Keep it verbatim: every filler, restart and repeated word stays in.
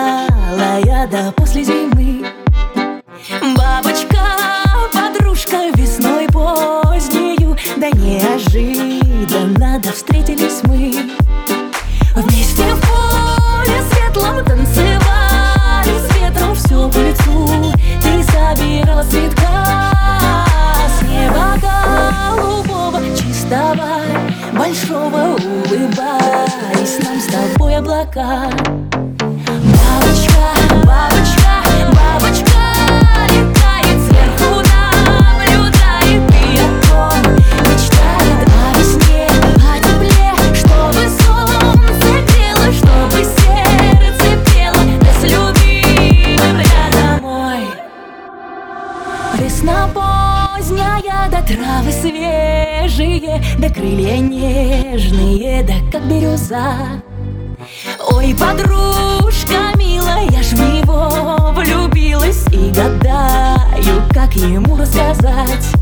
малая, да после зимы. Бабочка, подружка, весной позднею, да неожиданно, да встретились мы. Вместе в поле светлом танцевали, с ветром все по лицу ты собирала цветка. С неба голубого, чистого, большого улыбались нам с тобой облака. Бабочка, бабочка, бабочка летает сверху, наблюдает и о том мечтает о весне, о тепле, чтобы солнце грело, чтобы сердце пело, да с любимым рядом. Ой, весна поздняя, да травы свежие, да крылья нежные, да как бирюза. Ой, подружка милая, я ж в него влюбилась и гадаю, как ему рассказать.